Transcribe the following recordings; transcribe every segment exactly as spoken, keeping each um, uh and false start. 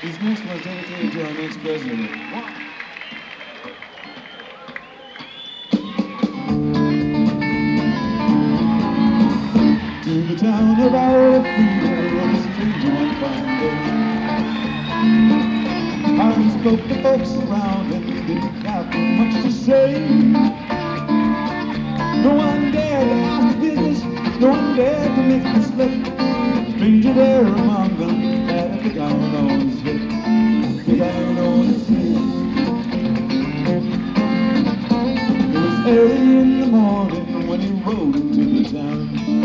This next one's dedicated to our next president. To the town of our freedom, rode a stranger one fine day. Hardly spoke to folks around and he didn't have much to say. No one dared to ask business, no one dared to make a slip. Stranger there among them had a big iron on his hip. Big iron on his hip. It was early in the morning when he rode into the town.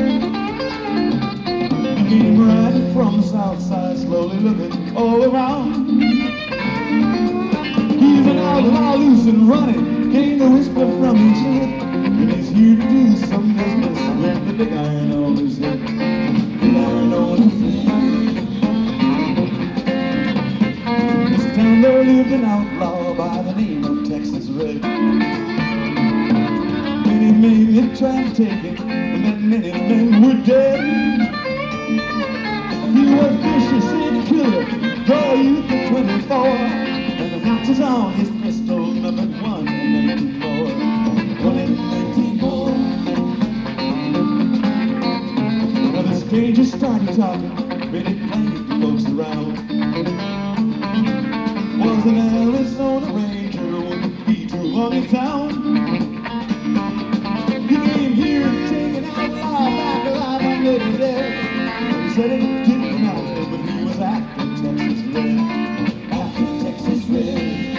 He came riding from the south side, slowly looking all around. He's an outlaw, loose and running, came the whisper from each lip. And he's here to do some business with the big iron on his hip. Big iron on his hip. In this town there lived an outlaw by the name of Texas Red. Many men had tried to take him, and then many men were dead. He was vicious and a killer, draw youth at twenty-four, and the notches on his pistol numbered one and nineteen more. One and nineteen more. Now the stranger started talking, made it plain to folks around. Was an Arizona Ranger, wouldn't be too long in town. He came here to take an outlaw back alive on Lady Dead. He said it didn't matter, but he was after Texas Red. After Texas Red.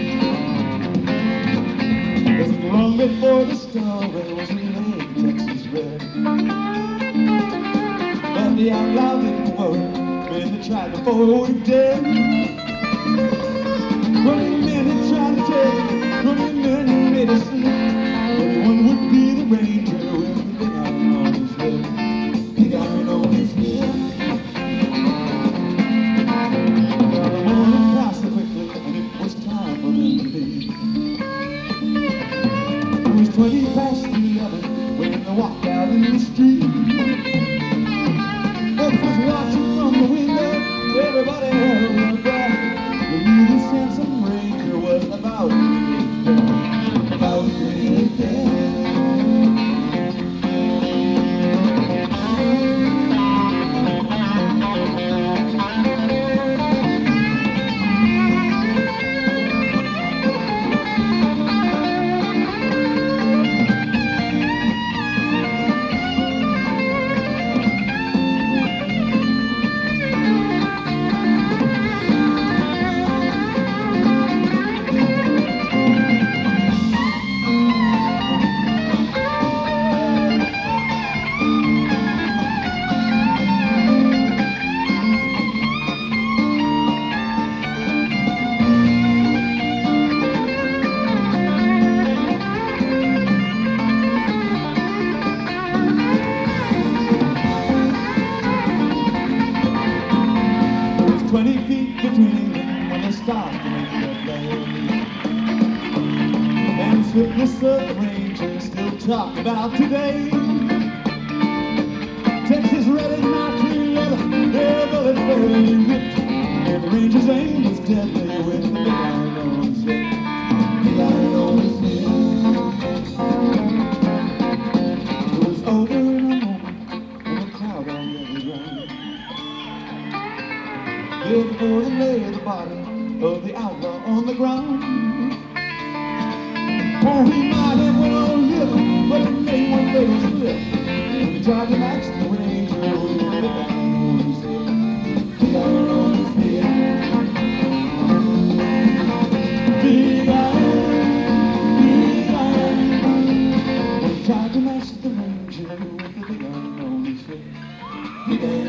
Wasn't long before the story was relayed to Texas Red. But the outlaw didn't worry, men that tried before he dead. Twenty men had tried to take him, twenty men had made a slip. Only one would be the ranger with the big iron on his hip. Big iron on his hip. Well, the morning passed quickly, and it was time for them to leave. It was twenty past eleven when they walked out in the street. Folks was watching from the window, everybody held their breath. They knew this handsome ranger was about to be dead. About to be dead. Twenty feet between them when they stopped to make their play. And swiftness of the ranger still talked about today. Texas Red is not true leather, their bullet fairly ripped. And the ranger's aim was deadly with the big iron on his hip. Big iron on his hip. It was over in a moment, and the crowd already ran. There before them lay the body of the outlaw on the ground. Oh, he might have went on living, but he made one fatal slip when he tried to match the ranger with the big iron on his hip. Big iron on his hip. Big iron, big iron. When he tried to match the ranger with the big iron on his hip. Big iron.